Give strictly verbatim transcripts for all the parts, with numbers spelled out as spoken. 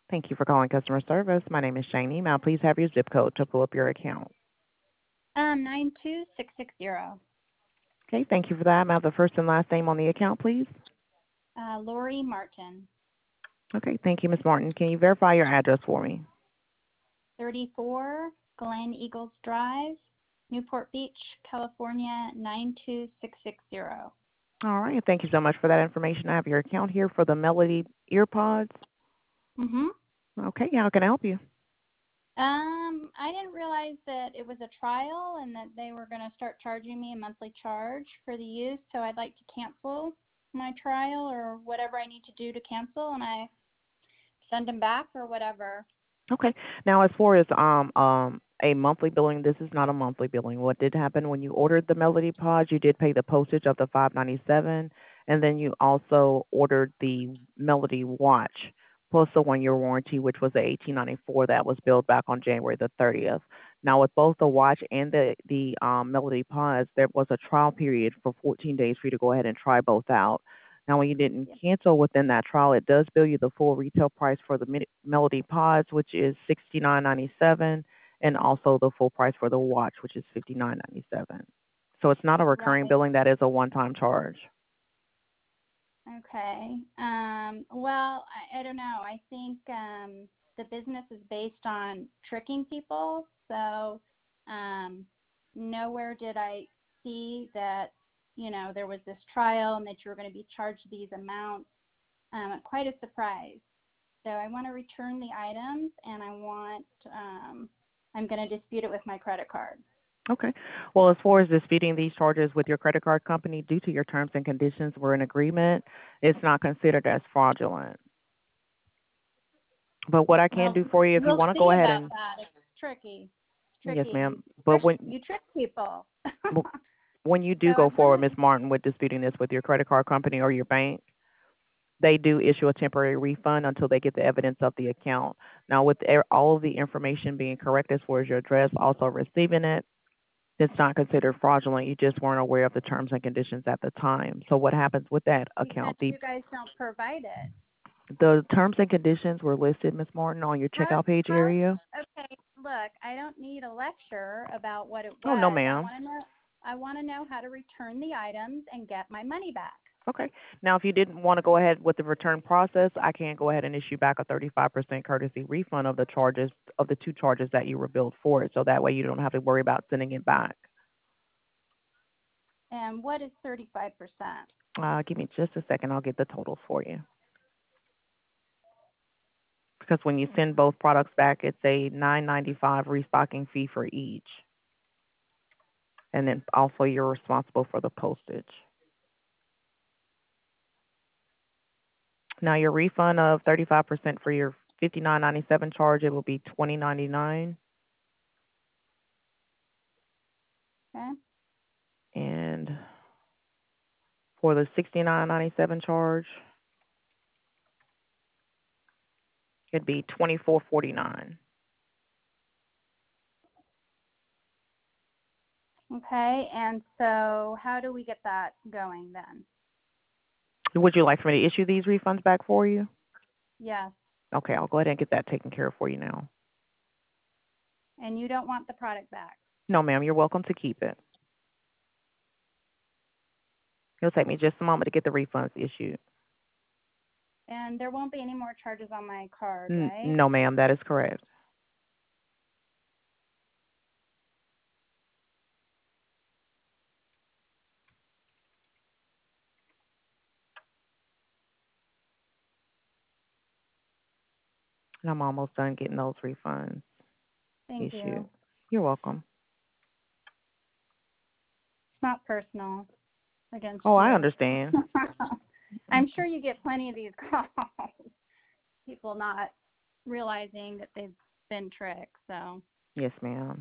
Thank you for calling customer service. My name is Shani. May I please have your zip code to pull up your account? Um, nine two six six zero. Okay, thank you for that. May I have the first and last name on the account, please? Uh, Lori Martin, Okay, thank you, Miss Martin. Can you verify your address for me? thirty-four Glen Eagles Drive, Newport Beach, California, nine two six six zero. All right, thank you so much for that information. I have your account here for the Melody EarPods. Mm-hmm. Okay, how can I help you? Um, I didn't realize that it was a trial and that they were going to start charging me a monthly charge for the use, so I'd like to cancel my trial or whatever I need to do to cancel, and I send them back or whatever. Okay. Now, as far as um um a monthly billing, this is not a monthly billing. What did happen when you ordered the Melody Pods? You did pay the postage of the five ninety seven, and then you also ordered the Melody Watch plus the one year warranty, which was the eighteen ninety four that was billed back on January the thirtieth. Now, with both the watch and the the um, Melody Pods, there was a trial period for fourteen days for you to go ahead and try both out. Now, when you didn't Yeah. cancel within that trial, it does bill you the full retail price for the Mid- Melody Pods, which is sixty-nine ninety-seven, and also the full price for the watch, which is fifty-nine ninety-seven. So it's not a recurring Right. billing; that is a one-time charge. Okay. Um, well, I, I don't know. I think um, the business is based on tricking people. So um, nowhere did I see that, you know, there was this trial and that you were going to be charged these amounts. Um, quite a surprise. So I want to return the items and I want, um, I'm going to dispute it with my credit card. Okay. Well, as far as disputing these charges with your credit card company, due to your terms and conditions, we're in agreement. It's not considered as fraudulent. But what I can Well, do for you, if you we'll want to go see ahead about and that. It's tricky. It's yes, tricky. You ma'am. But trick, when you trick people. when you So do I go want forward, Miss to, Martin, with disputing this with your credit card company or your bank, they do issue a temporary refund until they get the evidence of the account. Now, with e- all of the information being correct as far as your address, also receiving it, it's not considered fraudulent. You just weren't aware of the terms and conditions at the time. So what happens with that because account? The you guys don't provide it. the terms and conditions were listed, Miss Martin, on your How, checkout page how, area. okay, look, I don't need a lecture about what it Oh no, was. I ma'am. want to know, I want to know how to return the items and get my money back. Okay. Now, if you didn't want to go ahead with the return process, I can go ahead and issue back a thirty-five percent courtesy refund of the charges of the two charges that you were billed for it. So that way you don't have to worry about sending it back. And what is thirty-five percent? Uh, give me just a second. I'll get the totals for you. Because when you send both products back, it's a nine ninety-five restocking fee for each. And then also you're responsible for the postage. Now your refund of thirty-five percent for your fifty-nine ninety-seven charge, it will be twenty ninety-nine. Okay. And for the sixty-nine ninety-seven charge, it'd be twenty-four forty-nine. Okay. And so how do we get that going then? Would you like for me to issue these refunds back for you? Yes. Okay, I'll go ahead and get that taken care of for you now. And you don't want the product back. No, ma'am, you're welcome to keep it. It'll take me just a moment to get the refunds issued. And there won't be any more charges on my card, N- right? no, ma'am, that is correct. And I'm almost done getting those refunds Thank issued. you. You're welcome. It's not personal against Oh, I you. understand. I'm sure you get plenty of these calls. People not realizing that they've been tricked. So Yes, ma'am.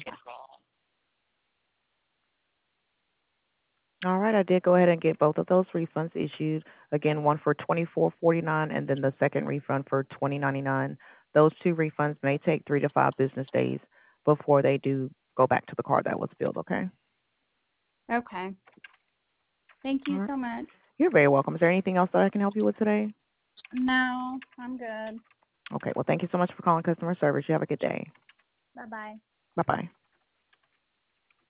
All right, I did go ahead and get both of those refunds issued. Again, one for twenty-four forty-nine, and then the second refund for twenty ninety-nine. Those two refunds may take three to five business days before they do go back to the card that was billed. Okay. okay. Thank All you right. so much. You're very welcome. Is there anything else that I can help you with today? No, I'm good. Okay. Well, thank you so much for calling customer service. You have a good day. Bye bye. Bye bye.